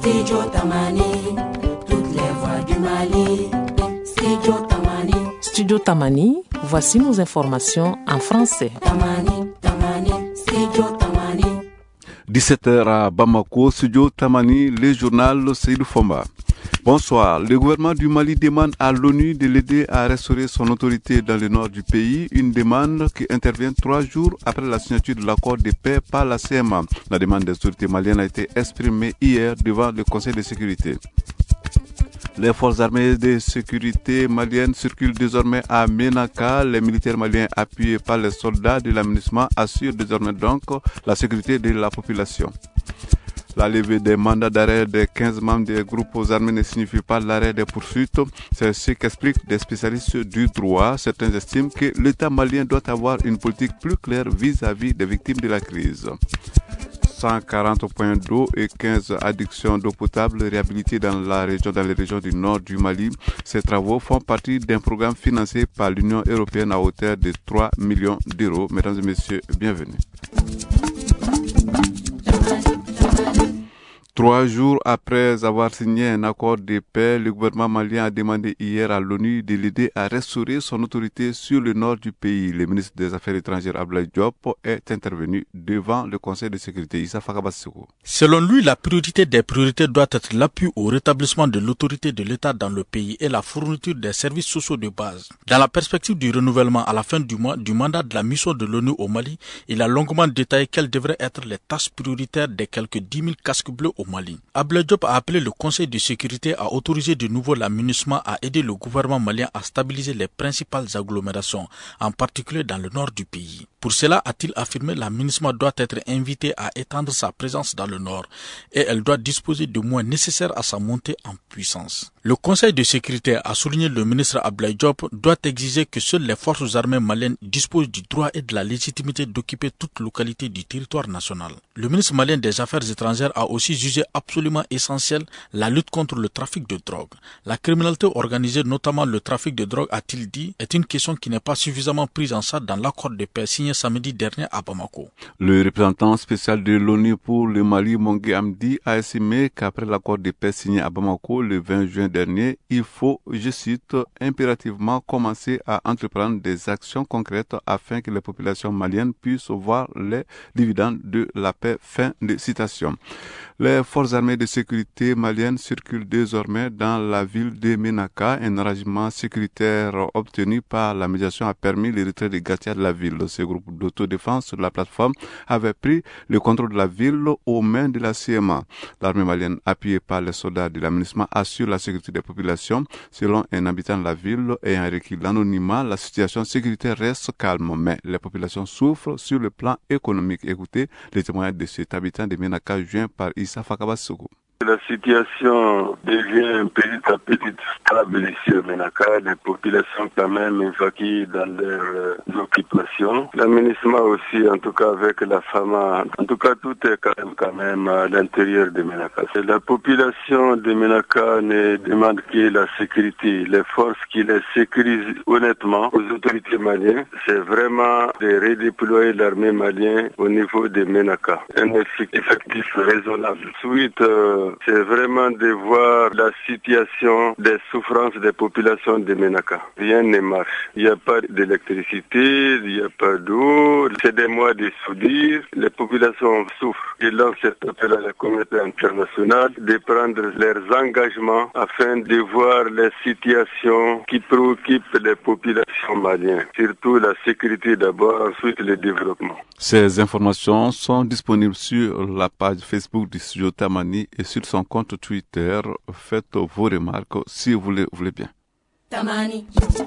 Studio Tamani, toutes les voix du Mali. Studio Tamani. Studio Tamani, voici nos informations en français. Tamani, Tamani, Studio Tamani. 17h à Bamako, Studio Tamani, le journal Seydou Fomba. Bonsoir. Le gouvernement du Mali demande à l'ONU de l'aider à restaurer son autorité dans le nord du pays, une demande qui intervient 3 jours après la signature de l'accord de paix par la CMA. La demande des autorités maliennes a été exprimée hier devant le Conseil de sécurité. Les forces armées de sécurité maliennes circulent désormais à Ménaka. Les militaires maliens appuyés par les soldats de l'aménagement assurent désormais donc la sécurité de la population. La levée des mandats d'arrêt des 15 membres des groupes armés ne signifie pas l'arrêt des poursuites. C'est ce qu'expliquent des spécialistes du droit. Certains estiment que l'État malien doit avoir une politique plus claire vis-à-vis des victimes de la crise. 140 points d'eau et 15 addictions d'eau potable réhabilitées dans les régions du nord du Mali. Ces travaux font partie d'un programme financé par l'Union européenne à hauteur de 3 millions d'euros. Mesdames et messieurs, bienvenue. 3 jours après avoir signé un accord de paix, le gouvernement malien a demandé hier à l'ONU de l'aider à restaurer son autorité sur le nord du pays. Le ministre des Affaires étrangères Abdoulaye Diop est intervenu devant le Conseil de sécurité. Issa Fakabasseko. Selon lui, la priorité des priorités doit être l'appui au rétablissement de l'autorité de l'État dans le pays et la fourniture des services sociaux de base. Dans la perspective du renouvellement à la fin du mois du mandat de la mission de l'ONU au Mali, il a longuement détaillé quelles devraient être les tâches prioritaires des quelques 10 000 casques bleus au Mali. Abdoulaye Diop a appelé le Conseil de sécurité à autoriser de nouveau la MINUSMA à aider le gouvernement malien à stabiliser les principales agglomérations, en particulier dans le nord du pays. Pour cela, a-t-il affirmé, la MINUSMA doit être invitée à étendre sa présence dans le nord et elle doit disposer de moyens nécessaires à sa montée en puissance. Le Conseil de sécurité, a souligné le ministre Abdoulaye Diop, doit exiger que seules les forces armées maliennes disposent du droit et de la légitimité d'occuper toute localité du territoire national. Le ministre malien des Affaires étrangères a aussi jugé absolument essentiel la lutte contre le trafic de drogue. La criminalité organisée, notamment le trafic de drogue, a-t-il dit, est une question qui n'est pas suffisamment prise en charge dans l'accord de paix signé samedi dernier à Bamako. Le représentant spécial de l'ONU pour le Mali, Mongé Amdi, a estimé qu'après l'accord de paix signé à Bamako le 20 juin dernier, il faut, je cite, impérativement commencer à entreprendre des actions concrètes afin que les populations maliennes puissent voir les dividendes de la paix. Fin de citation. Les forces armées de sécurité maliennes circulent désormais dans la ville de Ménaka. Un arrangement sécuritaire obtenu par la médiation a permis le retrait des gardiens de la ville. Ce groupe d'autodéfense de la plateforme avait pris le contrôle de la ville aux mains de la CMA. L'armée malienne, appuyée par les soldats de l'aménagement, assure la sécurité des populations. Selon un habitant de la ville ayant requis l'anonymat, la situation sécuritaire reste calme, mais les populations souffrent sur le plan économique. Écoutez les témoignages de cet habitant de Ménaka joint par Issa Fakabassoko. La situation devient petit à petit stable ici au Ménaka. Les populations quand même évacuées dans leurs occupations. L'aménagement aussi, en tout cas avec la FAMA. En tout cas, tout est quand même à l'intérieur de Ménaka. La population de Ménaka ne demande que la sécurité. Les forces qui les sécurisent honnêtement aux autorités maliennes, c'est vraiment de redéployer l'armée malienne au niveau de Ménaka. Un effectif raisonnable. Suite, c'est vraiment de voir la situation des souffrances des populations de Ménaka. Rien ne marche. Il n'y a pas d'électricité, il n'y a pas d'eau, c'est des mois de soudure. Les populations souffrent. Et là, cet appel à la communauté internationale de prendre leurs engagements afin de voir les situations qui préoccupent les populations maliennes. Surtout la sécurité d'abord, ensuite le développement. Ces informations sont disponibles sur la page Facebook du Studio Tamani et sur son compte Twitter. Faites vos remarques si vous voulez bien. Tamani.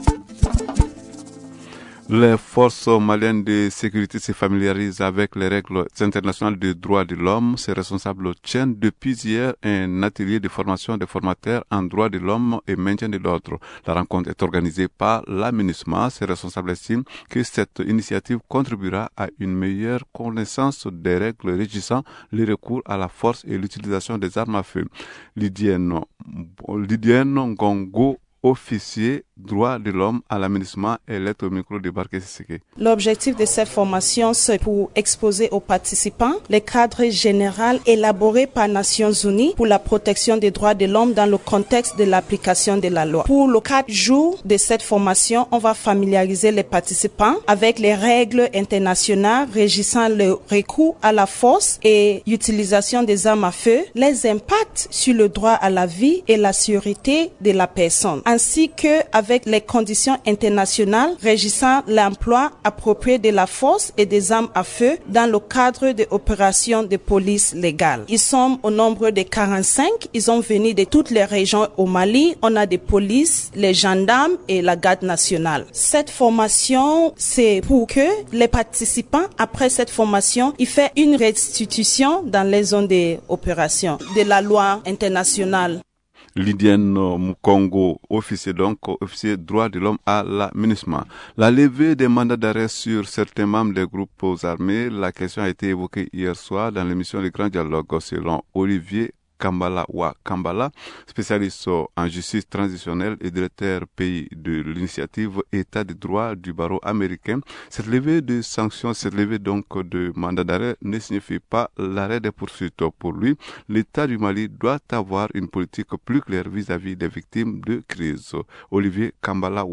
Les forces maliennes de sécurité se familiarisent avec les règles internationales de droits de l'homme. Ces responsables tiennent depuis hier un atelier de formation des formateurs en droits de l'homme et maintien de l'ordre. La rencontre est organisée par la MINUSMA. Ces responsables estiment que cette initiative contribuera à une meilleure connaissance des règles régissant le recours à la force et l'utilisation des armes à feu. Lydienne Ngongo officier droit de l'homme à l'aménagement. Elle est au micro de Barké Sisseke. L'objectif de cette formation, c'est pour exposer aux participants les cadres généraux élaborés par Nations Unies pour la protection des droits de l'homme dans le contexte de l'application de la loi. Pour les 4 jours de cette formation, on va familiariser les participants avec les règles internationales régissant le recours à la force et l'utilisation des armes à feu, les impacts sur le droit à la vie et la sécurité de la personne, ainsi que avec les conditions internationales régissant l'emploi approprié de la force et des armes à feu dans le cadre des opérations de police légale. Ils sont au nombre de 45. Ils ont venu de toutes les régions au Mali. On a des polices, les gendarmes et la garde nationale. Cette formation, c'est pour que les participants, après cette formation, ils font une restitution dans les zones d'opération de la loi internationale. Lydienne Mukongo, officier droit de l'homme à l'aménagement. La levée des mandats d'arrêt sur certains membres des groupes armés, la question a été évoquée hier soir dans l'émission Le Grand Dialogue selon Olivier Kambala, spécialiste en justice transitionnelle et directeur pays de l'initiative État de droit du barreau américain. Cette levée de sanctions, cette levée donc de mandat d'arrêt ne signifie pas l'arrêt des poursuites. Pour lui, l'État du Mali doit avoir une politique plus claire vis-à-vis des victimes de crise. Olivier Kambala.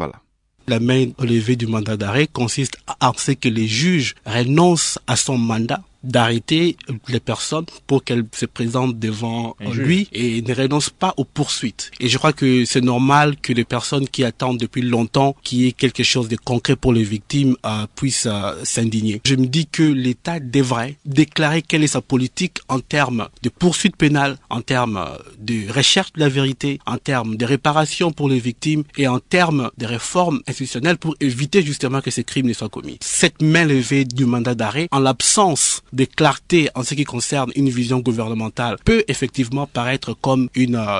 La main levée du mandat d'arrêt consiste à ce que les juges renoncent à son mandat d'arrêter les personnes pour qu'elles se présentent devant lui et ne renoncent pas aux poursuites. Et je crois que c'est normal que les personnes qui attendent depuis longtemps qu'il y ait quelque chose de concret pour les victimes puissent s'indigner. Je me dis que l'État devrait déclarer quelle est sa politique en termes de poursuites pénales, en termes de recherche de la vérité, en termes de réparation pour les victimes et en termes de réformes institutionnelles pour éviter justement que ces crimes ne soient commis. Cette main levée du mandat d'arrêt, en l'absence de clarté en ce qui concerne une vision gouvernementale, peut effectivement paraître comme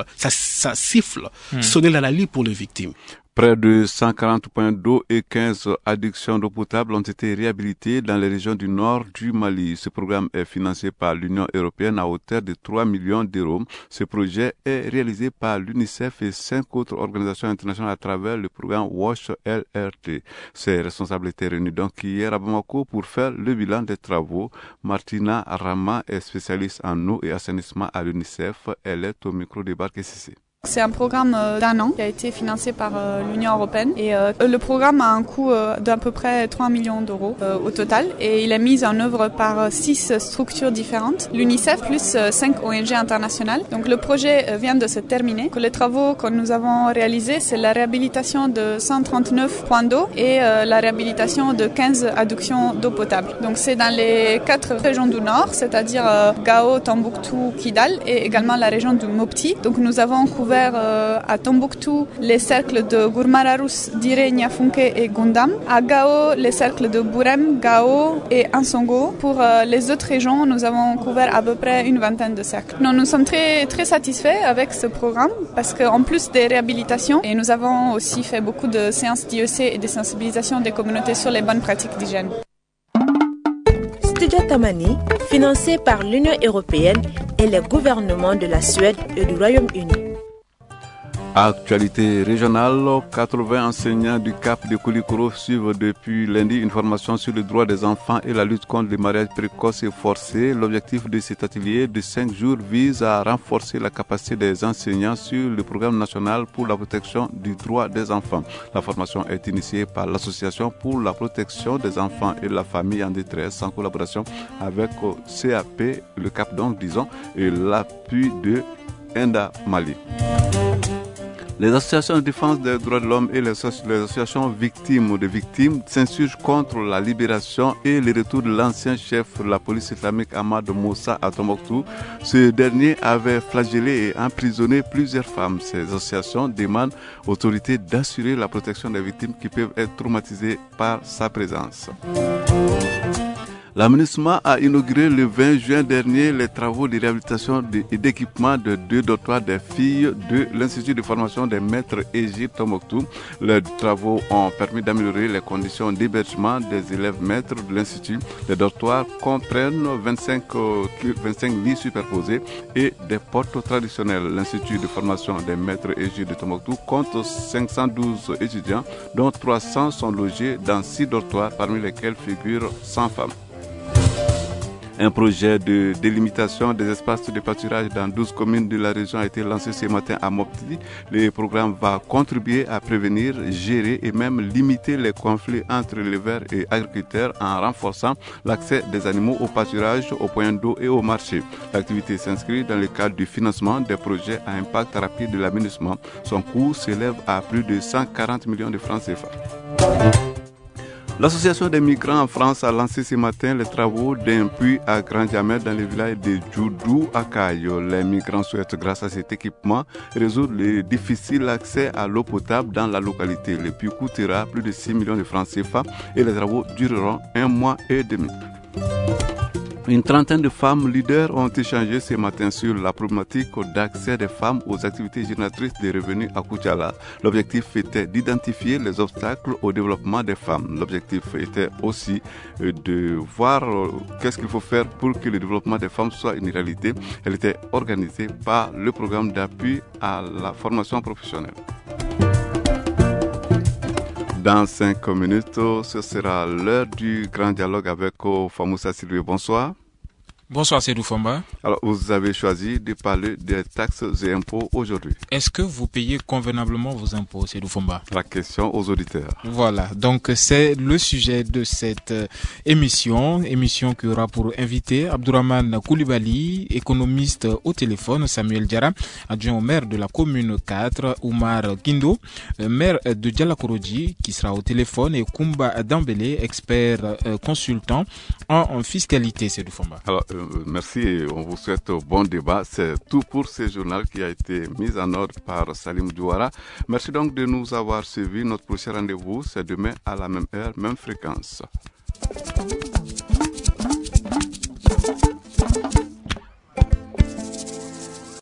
ça siffle, sonner dans la lie pour les victimes. Près de 140 points d'eau et 15 addictions d'eau potable ont été réhabilités dans les régions du nord du Mali. Ce programme est financé par l'Union européenne à hauteur de 3 millions d'euros. Ce projet est réalisé par l'UNICEF et 5 autres organisations internationales à travers le programme WASH LRT. Ces responsabilités réunies donc hier à Bamako pour faire le bilan des travaux. Martina Rama est spécialiste en eau et assainissement à l'UNICEF. Elle est au micro de Barké Sisseke. C'est un programme d'1 an qui a été financé par l'Union européenne et le programme a un coût d'à peu près 3 millions d'euros au total et il est mis en œuvre par 6 structures différentes, l'UNICEF plus 5 ONG internationales. Donc le projet vient de se terminer. Les travaux que nous avons réalisés, c'est la réhabilitation de 139 points d'eau et la réhabilitation de 15 adductions d'eau potable. Donc c'est dans les 4 régions du nord, c'est-à-dire Gao, Tombouctou, Kidal et également la région du Mopti. Donc nous avons couvert à Tombouctou les cercles de Gourmararous, Dire, Niafunke et Gundam. À Gao, les cercles de Bourem, Gao et Ansongo. Pour les autres régions, nous avons couvert à peu près une vingtaine de cercles. Nous sommes très, très satisfaits avec ce programme parce qu'en plus des réhabilitations, et nous avons aussi fait beaucoup de séances d'IEC et de sensibilisation des communautés sur les bonnes pratiques d'hygiène. Studio Tamani, financé par l'Union européenne et les gouvernements de la Suède et du Royaume-Uni. Actualité régionale, 80 enseignants du Cap de Koulikoro suivent depuis lundi une formation sur les droits des enfants et la lutte contre les mariages précoces et forcés. L'objectif de cet atelier de 5 jours vise à renforcer la capacité des enseignants sur le programme national pour la protection du droit des enfants. La formation est initiée par l'Association pour la protection des enfants et la famille en détresse en collaboration avec CAP, le Cap donc disons, et l'appui de Enda Mali. Les associations de défense des droits de l'homme et les associations victimes s'insurgent contre la libération et le retour de l'ancien chef de la police islamique Ahmad Moussa à Tombouctou. Ce dernier avait flagellé et emprisonné plusieurs femmes. Ces associations demandent aux autorités d'assurer la protection des victimes qui peuvent être traumatisées par sa présence. L'aménagement a inauguré le 20 juin dernier les travaux de réhabilitation et d'équipement de 2 dortoirs des filles de l'Institut de formation des maîtres Égide Tombouctou. Les travaux ont permis d'améliorer les conditions d'hébergement des élèves maîtres de l'Institut. Les dortoirs comprennent 25 lits superposés et des portes traditionnelles. L'Institut de formation des maîtres Égide Tombouctou compte 512 étudiants, dont 300 sont logés dans 6 dortoirs, parmi lesquels figurent 100 femmes. Un projet de délimitation des espaces de pâturage dans 12 communes de la région a été lancé ce matin à Mopti. Le programme va contribuer à prévenir, gérer et même limiter les conflits entre éleveurs et agriculteurs en renforçant l'accès des animaux au pâturage, aux points d'eau et au marché. L'activité s'inscrit dans le cadre du financement des projets à impact rapide de l'aménagement. Son coût s'élève à plus de 140 millions de francs CFA. L'association des migrants en France a lancé ce matin les travaux d'un puits à grand diamètre dans le village de Djoudou à Cayo. Les migrants souhaitent, grâce à cet équipement, résoudre le difficile accès à l'eau potable dans la localité. Le puits coûtera plus de 6 millions de francs CFA et les travaux dureront 1 mois et demi. Une trentaine de femmes leaders ont échangé ce matin sur la problématique d'accès des femmes aux activités génératrices de revenus à Koutiala. L'objectif était d'identifier les obstacles au développement des femmes. L'objectif était aussi de voir qu'est-ce qu'il faut faire pour que le développement des femmes soit une réalité. Elle était organisée par le programme d'appui à la formation professionnelle. Dans 5 minutes, ce sera l'heure du grand dialogue avec Famoussa Sylvie. Bonsoir. Bonsoir Seydou Fomba. Alors, vous avez choisi de parler des taxes et impôts aujourd'hui. Est-ce que vous payez convenablement vos impôts, Seydou Fomba? La question aux auditeurs. Voilà, donc c'est le sujet de cette émission qui aura pour invité Abdourahmane Koulibaly, économiste au téléphone, Samuel Diarra, adjoint au maire de la commune 4, Oumar Kindo, maire de Dialakorodji, qui sera au téléphone, et Koumba Dambélé, expert consultant en fiscalité, Seydou Fomba. Alors, merci et on vous souhaite bon débat. C'est tout pour ce journal qui a été mis en ordre par Salim Douara. Merci donc de nous avoir suivis. Notre prochain rendez-vous, c'est demain à la même heure, même fréquence.